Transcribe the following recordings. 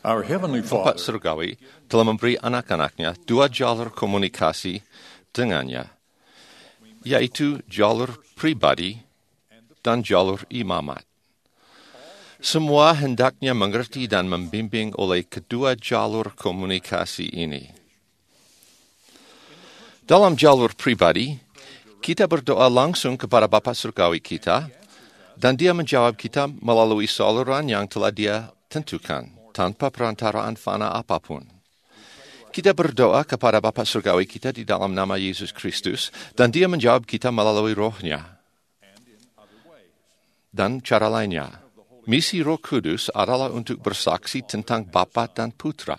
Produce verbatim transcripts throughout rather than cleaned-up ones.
Our Heavenly Bapa Father surgawi telah memberi anak-anaknya dua jalur komunikasi dengannya, yaitu jalur pribadi dan jalur imamat. Semua hendaknya mengerti dan membimbing oleh kedua jalur komunikasi ini. Dalam jalur pribadi, kita berdoa langsung kepada Bapa surgawi kita, dan Dia menjawab kita melalui saluran yang telah Dia tentukan, tanpa perantaraan fana apapun. Kita berdoa kepada Bapa surgawi kita di dalam nama Yesus Kristus, dan Dia menjawab kita melalui Roh-Nya. Dan cara lainnya, misi Roh Kudus adalah untuk bersaksi tentang Bapa dan Putra,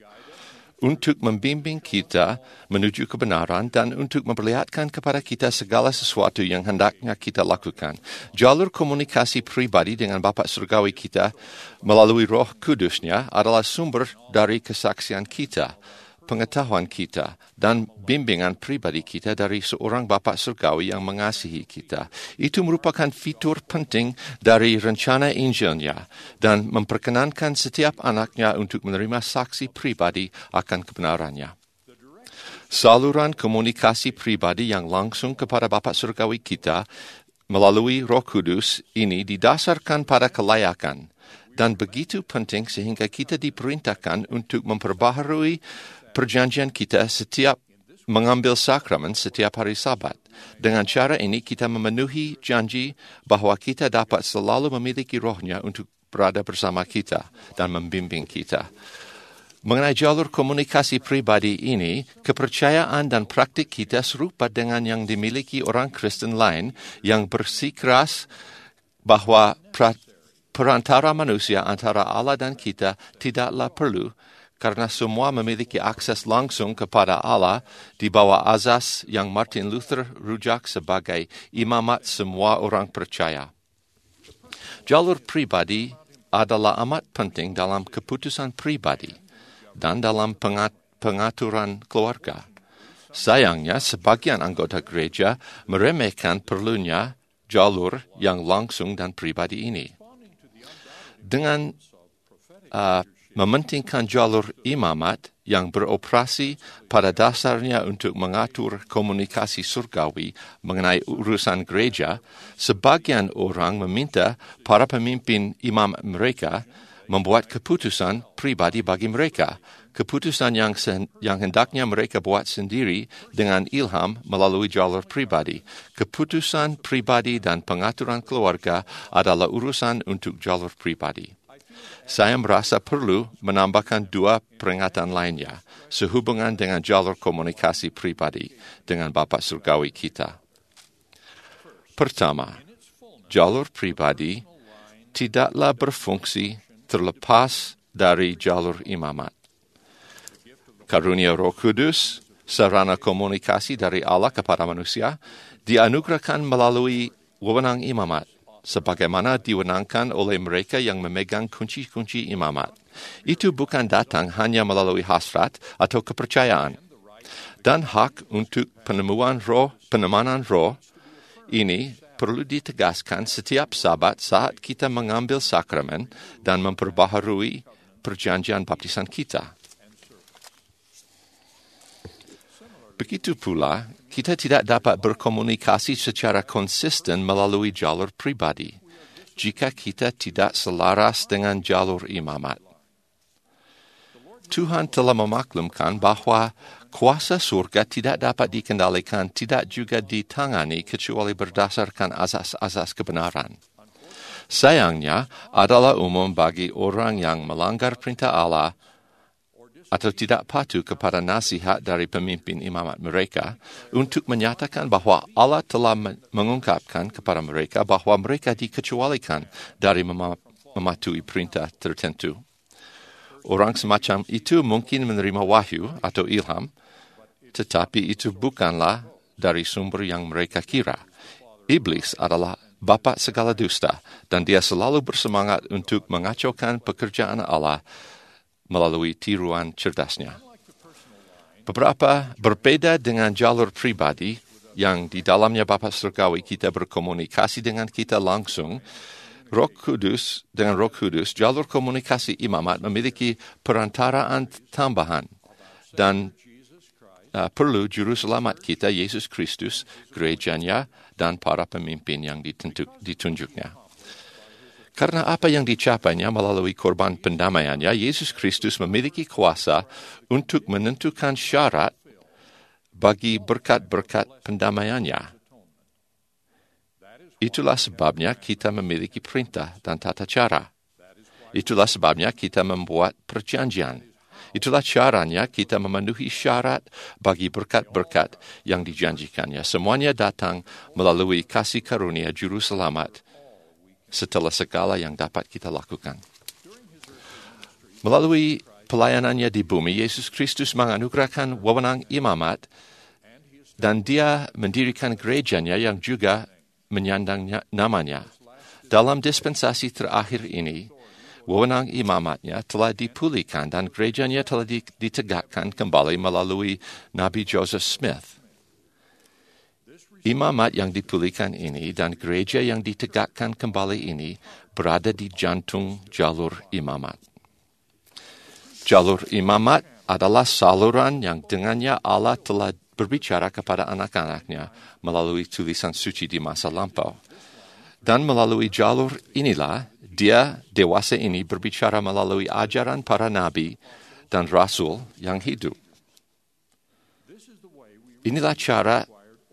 untuk membimbing kita menuju kebenaran dan untuk memperlihatkan kepada kita segala sesuatu yang hendaknya kita lakukan. Jalur komunikasi pribadi dengan Bapa surgawi kita melalui Roh Kudusnya adalah sumber dari kesaksian kita, pengetahuan kita, dan bimbingan pribadi kita dari seorang Bapa surgawi yang mengasihi kita. Itu merupakan fitur penting dari rencana Injilnya dan memperkenankan setiap anaknya untuk menerima saksi pribadi akan kebenarannya. Saluran komunikasi pribadi yang langsung kepada Bapa surgawi kita melalui Roh Kudus ini didasarkan pada kelayakan dan begitu penting sehingga kita diperintahkan untuk memperbaharui perjanjian kita setiap mengambil sakramen setiap hari Sabat. Dengan cara ini kita memenuhi janji bahwa kita dapat selalu memiliki Roh-Nya untuk berada bersama kita dan membimbing kita. Mengenai jalur komunikasi pribadi ini, kepercayaan dan praktik kita serupa dengan yang dimiliki orang Kristen lain yang bersikeras bahwa perantara manusia antara Allah dan kita tidaklah perlu, karena semua memiliki akses langsung kepada Allah di bawah azas yang Martin Luther rujak sebagai imamat semua orang percaya. Jalur pribadi adalah amat penting dalam keputusan pribadi dan dalam pengat- pengaturan keluarga. Sayangnya, sebagian anggota gereja meremehkan perlunya jalur yang langsung dan pribadi ini. Dengan uh, mementingkan jalur imamat yang beroperasi pada dasarnya untuk mengatur komunikasi surgawi mengenai urusan gereja, sebagian orang meminta para pemimpin imam mereka membuat keputusan pribadi bagi mereka, keputusan yang, sen- yang hendaknya mereka buat sendiri dengan ilham melalui jalur pribadi. Keputusan pribadi dan pengaturan keluarga adalah urusan untuk jalur pribadi. Saya merasa perlu menambahkan dua peringatan lainnya sehubungan dengan jalur komunikasi pribadi dengan Bapa surgawi kita. Pertama, jalur pribadi tidaklah berfungsi terlepas dari jalur imamat. Karunia Roh Kudus, sarana komunikasi dari Allah kepada manusia, dianugerahkan melalui wewenang imamat, sebagaimana diwenangkan oleh mereka yang memegang kunci-kunci imamat. Itu bukan datang hanya melalui hasrat atau kepercayaan. Dan hak untuk penemuan roh, penemanan roh ini perlu ditegaskan setiap Sabat saat kita mengambil sakramen dan memperbaharui perjanjian baptisan kita. Begitu pula, kita tidak dapat berkomunikasi secara konsisten melalui jalur pribadi jika kita tidak selaras dengan jalur imamat. Tuhan telah memaklumkan bahwa kuasa surga tidak dapat dikendalikan, tidak juga ditangani kecuali berdasarkan asas-asas kebenaran. Sayangnya adalah umum bagi orang yang melanggar perintah Allah atau tidak patuh kepada nasihat dari pemimpin imamat mereka untuk menyatakan bahwa Allah telah mengungkapkan kepada mereka bahwa mereka dikecualikan dari mem- mematuhi perintah tertentu. Orang semacam itu mungkin menerima wahyu atau ilham, tetapi itu bukanlah dari sumber yang mereka kira. Iblis adalah bapa segala dusta, dan dia selalu bersemangat untuk mengacaukan pekerjaan Allah melalui tiruan cerdasnya. Beberapa berbeda dengan jalur pribadi yang di dalamnya Bapa surgawi kita berkomunikasi dengan kita langsung, Roh Kudus, dengan Roh Kudus, jalur komunikasi imamat memiliki perantaraan tambahan dan uh, perlu juru selamat kita, Yesus Kristus, gerejanya, dan para pemimpin yang ditentuk, ditunjuknya. Karena apa yang dicapainya melalui korban pendamaiannya, Yesus Kristus memiliki kuasa untuk menentukan syarat bagi berkat-berkat pendamaiannya. Itulah sebabnya kita memiliki perintah dan tata cara. Itulah sebabnya kita membuat perjanjian. Itulah caranya kita memenuhi syarat bagi berkat-berkat yang dijanjikannya. Semuanya datang melalui kasih karunia juru selamat setelah segala yang dapat kita lakukan. Melalui pelayanannya di bumi, Yesus Kristus menganugerahkan wewenang imamat dan dia mendirikan gerejanya yang juga menyandang namanya. Dalam dispensasi terakhir ini, wewenang imamatnya telah dipulihkan dan gerejanya telah ditegakkan kembali melalui Nabi Joseph Smith. Imamat yang dipulihkan ini dan gereja yang ditegakkan kembali ini berada di jantung jalur imamat. Jalur imamat adalah saluran yang dengannya Allah telah berbicara kepada anak-anaknya melalui tulisan suci di masa lampau. Dan melalui jalur inilah, dia dewasa ini berbicara melalui ajaran para nabi dan rasul yang hidup. Inilah cara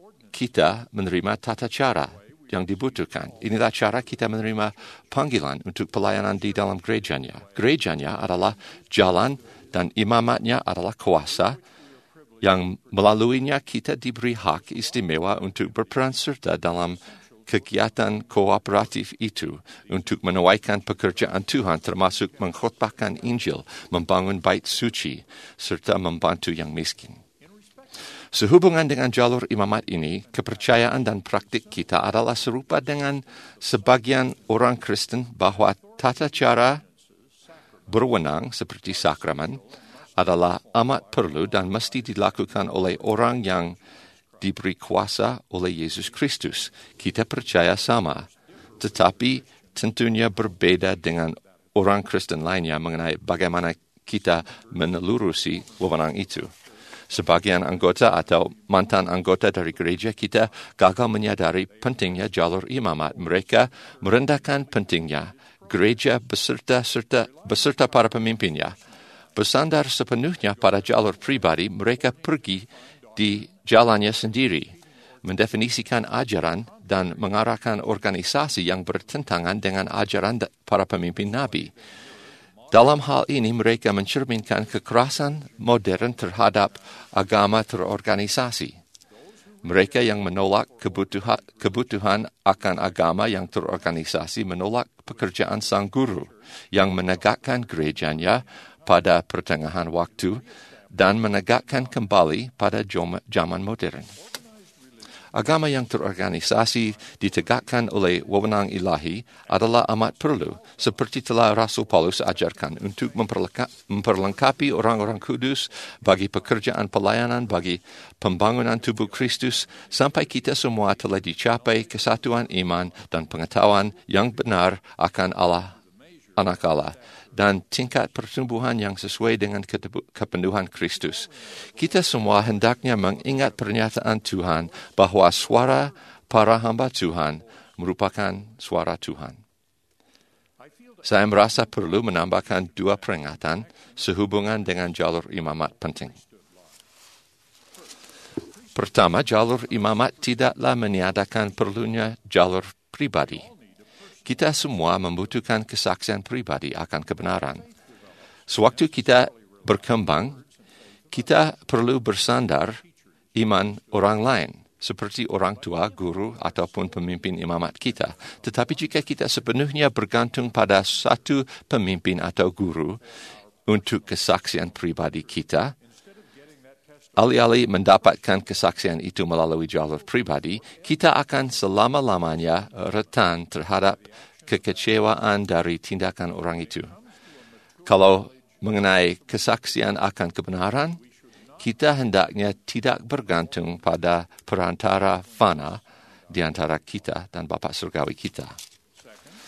kita menerima tata cara yang dibutuhkan. Inilah cara kita menerima panggilan untuk pelayanan di dalam gerejanya. Gerejanya adalah jalan dan imamatnya adalah kuasa yang melaluinya kita diberi hak istimewa untuk berperan serta dalam kegiatan kooperatif itu untuk menuaikan pekerjaan Tuhan termasuk mengkhotbahkan Injil, membangun bait suci, serta membantu yang miskin. Sehubungan dengan jalur imamat ini, kepercayaan dan praktik kita adalah serupa dengan sebagian orang Kristen bahwa tata cara berwenang seperti sakramen adalah amat perlu dan mesti dilakukan oleh orang yang diberi kuasa oleh Yesus Kristus. Kita percaya sama, tetapi tentunya berbeda dengan orang Kristen lainnya mengenai bagaimana kita menelurusi wewenang itu. Sebagian anggota atau mantan anggota dari gereja kita gagal menyadari pentingnya jalur imamat. Mereka merendahkan pentingnya gereja beserta serta beserta para pemimpinnya. Bersandar sepenuhnya pada jalur pribadi, mereka pergi di jalannya sendiri, mendefinisikan ajaran dan mengarahkan organisasi yang bertentangan dengan ajaran para pemimpin Nabi. Dalam hal ini, mereka mencerminkan kekerasan modern terhadap agama terorganisasi. Mereka yang menolak kebutuhan, kebutuhan akan agama yang terorganisasi menolak pekerjaan sang guru yang menegakkan gerejanya pada pertengahan waktu dan menegakkan kembali pada zaman modern. Agama yang terorganisasi ditegakkan oleh wewenang ilahi adalah amat perlu, seperti telah Rasul Paulus ajarkan untuk memperlengkapi orang-orang kudus bagi pekerjaan pelayanan bagi pembangunan tubuh Kristus sampai kita semua telah dicapai kesatuan iman dan pengetahuan yang benar akan Allah, anak Allah, dan tingkat pertumbuhan yang sesuai dengan kepenuhan Kristus. Kita semua hendaknya mengingat pernyataan Tuhan bahwa suara para hamba Tuhan merupakan suara Tuhan. Saya merasa perlu menambahkan dua peringatan sehubungan dengan jalur imamat penting. Pertama, jalur imamat tidaklah meniadakan perlunya jalur pribadi. Kita semua membutuhkan kesaksian pribadi akan kebenaran. Sewaktu kita berkembang, kita perlu bersandar iman orang lain, seperti orang tua, guru, ataupun pemimpin imamat kita. Tetapi jika kita sepenuhnya bergantung pada satu pemimpin atau guru untuk kesaksian pribadi kita, alih-alih mendapatkan kesaksian itu melalui jalur pribadi, kita akan selama-lamanya rentan terhadap kekecewaan dari tindakan orang itu. Kalau mengenai kesaksian akan kebenaran, kita hendaknya tidak bergantung pada perantara fana di antara kita dan Bapa Surgawi kita.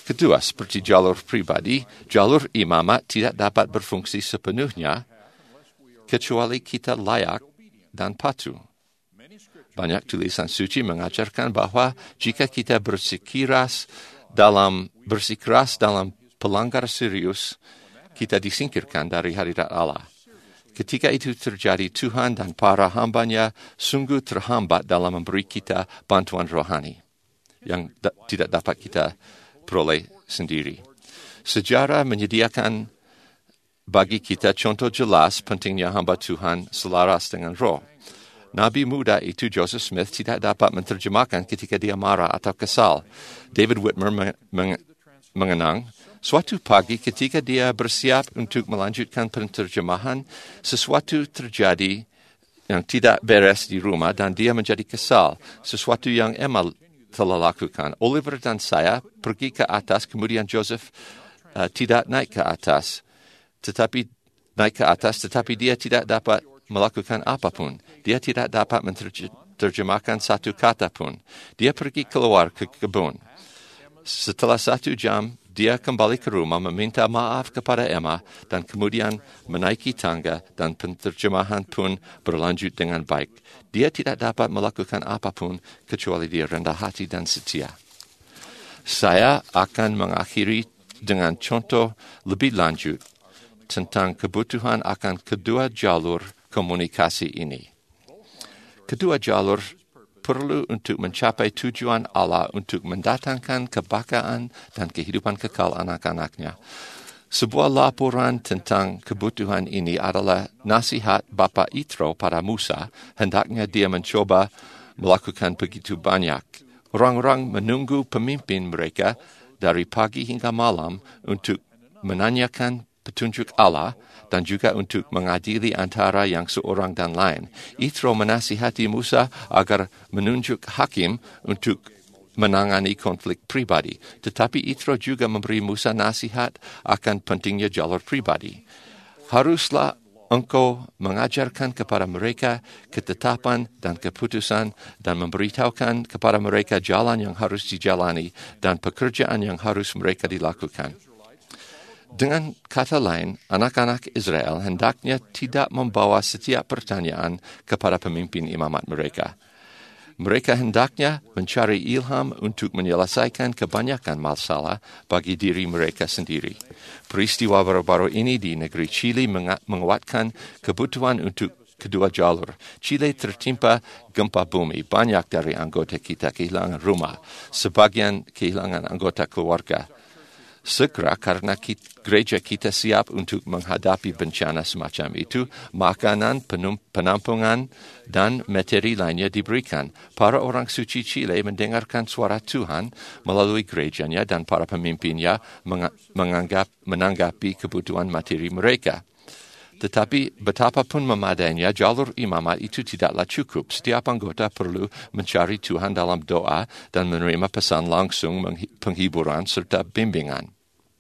Kedua, seperti jalur pribadi, jalur imamat tidak dapat berfungsi sepenuhnya kecuali kita layak dan patuh. Banyak tulisan suci mengajarkan bahwa jika kita bersikeras dalam bersikeras dalam pelanggar serius, kita disingkirkan dari hadirat Allah. Ketika itu terjadi, Tuhan dan para hambanya sungguh terhambat dalam memberi kita bantuan rohani yang da- tidak dapat kita peroleh sendiri. Sejarah menyediakan bagi kita contoh jelas pentingnya hamba Tuhan selaras dengan roh. Nabi muda itu Joseph Smith tidak dapat menerjemahkan ketika dia marah atau kesal. David Whitmer meng- meng- mengenang, suatu pagi ketika dia bersiap untuk melanjutkan penterjemahan, sesuatu terjadi yang tidak beres di rumah dan dia menjadi kesal. Sesuatu yang Emma telah lakukan. Oliver dan saya pergi ke atas, kemudian Joseph uh, tidak naik ke atas, tetapi naik ke atas, tetapi dia tidak dapat melakukan apapun. Dia tidak dapat menerjemahkan satu kata pun. Dia pergi keluar ke kebun. Setelah satu jam, dia kembali ke rumah meminta maaf kepada Emma dan kemudian menaiki tangga dan penterjemahan pun berlanjut dengan baik. Dia tidak dapat melakukan apapun kecuali dia rendah hati dan setia. Saya akan mengakhiri dengan contoh lebih lanjut tentang kebutuhan akan kedua jalur komunikasi ini. Kedua jalur perlu untuk mencapai tujuan Allah untuk mendatangkan kebahagiaan dan kehidupan kekal anak-anaknya. Sebuah laporan tentang kebutuhan ini adalah nasihat Bapa Yitro pada Musa, hendaknya dia mencoba melakukan begitu banyak. Orang-orang menunggu pemimpin mereka dari pagi hingga malam untuk menanyakan petunjuk Allah dan juga untuk mengadili antara yang seorang dan lain. Yitro menasihati Musa agar menunjuk hakim untuk menangani konflik pribadi. Tetapi Yitro juga memberi Musa nasihat akan pentingnya jalur pribadi. Haruslah engkau mengajarkan kepada mereka ketetapan dan keputusan dan memberitahukan kepada mereka jalan yang harus dijalani dan pekerjaan yang harus mereka dilakukan. Dengan kata lain, anak-anak Israel hendaknya tidak membawa setiap pertanyaan kepada pemimpin imamat mereka. Mereka hendaknya mencari ilham untuk menyelesaikan kebanyakan masalah bagi diri mereka sendiri. Peristiwa baru-baru ini di negeri Chile menguatkan kebutuhan untuk kedua jalur. Chile tertimpa gempa bumi. Banyak dari anggota kita kehilangan rumah. Sebagian kehilangan anggota keluarga. Segera karena kita, gereja kita siap untuk menghadapi bencana semacam itu, makanan, penum, penampungan, dan materi lainnya diberikan. Para orang suci Chile mendengarkan suara Tuhan melalui gerejanya dan para pemimpinnya menganggap, menanggapi kebutuhan materi mereka. Tetapi betapapun memadainya, jalur imamat itu tidaklah cukup. Setiap anggota perlu mencari Tuhan dalam doa dan menerima pesan langsung, penghiburan serta bimbingan.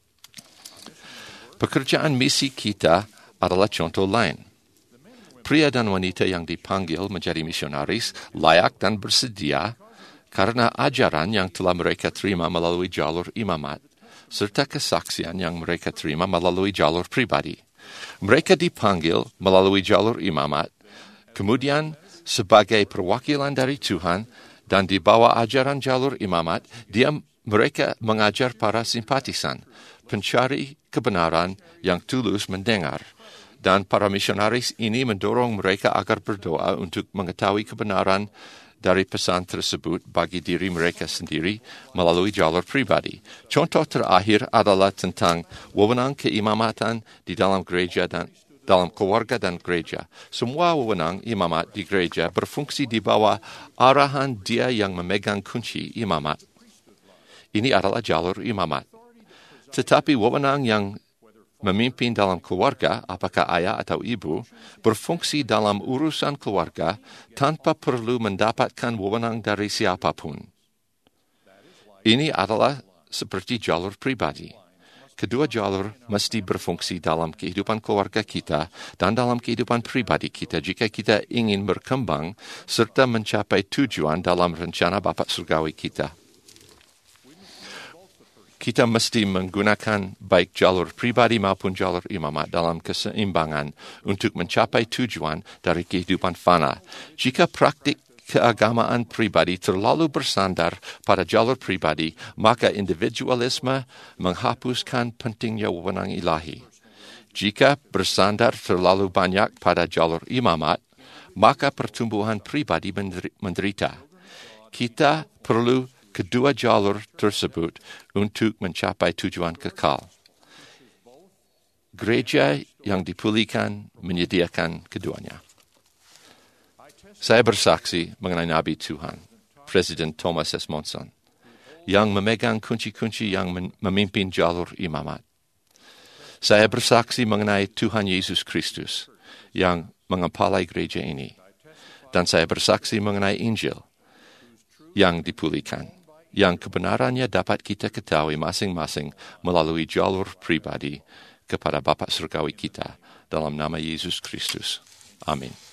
Pekerjaan misi kita adalah contoh lain. Pria dan wanita yang dipanggil menjadi misionaris layak dan bersedia karena ajaran yang telah mereka terima melalui jalur imamat serta kesaksian yang mereka terima melalui jalur pribadi. Mereka dipanggil melalui jalur imamat, kemudian sebagai perwakilan dari Tuhan dan di bawah ajaran jalur imamat, dia mereka mengajar para simpatisan, pencari kebenaran yang tulus mendengar. Dan para misionaris ini mendorong mereka agar berdoa untuk mengetahui kebenaran dari pesan tersebut bagi diri mereka sendiri melalui jalur pribadi. Contoh terakhir adalah tentang wewenang keimamatan di dalam gereja dan dalam keluarga dan gereja. Semua wewenang imamat di gereja berfungsi di bawah arahan dia yang memegang kunci imamat. Ini adalah jalur imamat. Tetapi wewenang yang memimpin dalam keluarga, apakah ayah atau ibu, berfungsi dalam urusan keluarga tanpa perlu mendapatkan wewenang dari siapapun. Ini adalah seperti jalur pribadi. Kedua jalur mesti berfungsi dalam kehidupan keluarga kita dan dalam kehidupan pribadi kita jika kita ingin berkembang serta mencapai tujuan dalam rencana Bapa Surgawi kita. kita mesti menggunakan baik jalur pribadi maupun jalur imamat dalam keseimbangan untuk mencapai tujuan dari kehidupan fana. Jika praktik keagamaan pribadi terlalu bersandar pada jalur pribadi, maka individualisme menghapuskan pentingnya wewenang ilahi. Jika bersandar terlalu banyak pada jalur imamat, maka pertumbuhan pribadi menderita. Kita perlu kedua jalur tersebut untuk mencapai tujuan kekal. Gereja yang dipulihkan menyediakan keduanya. Saya bersaksi mengenai Nabi Tuhan, Presiden Thomas S. Monson, yang memegang kunci-kunci yang memimpin jalur imamat. Saya bersaksi mengenai Tuhan Yesus Kristus yang mengepalai gereja ini. Dan saya bersaksi mengenai Injil yang dipulihkan, yang kebenarannya dapat kita ketahui masing-masing melalui jalur pribadi kepada Bapa Surgawi kita dalam nama Yesus Kristus. Amin.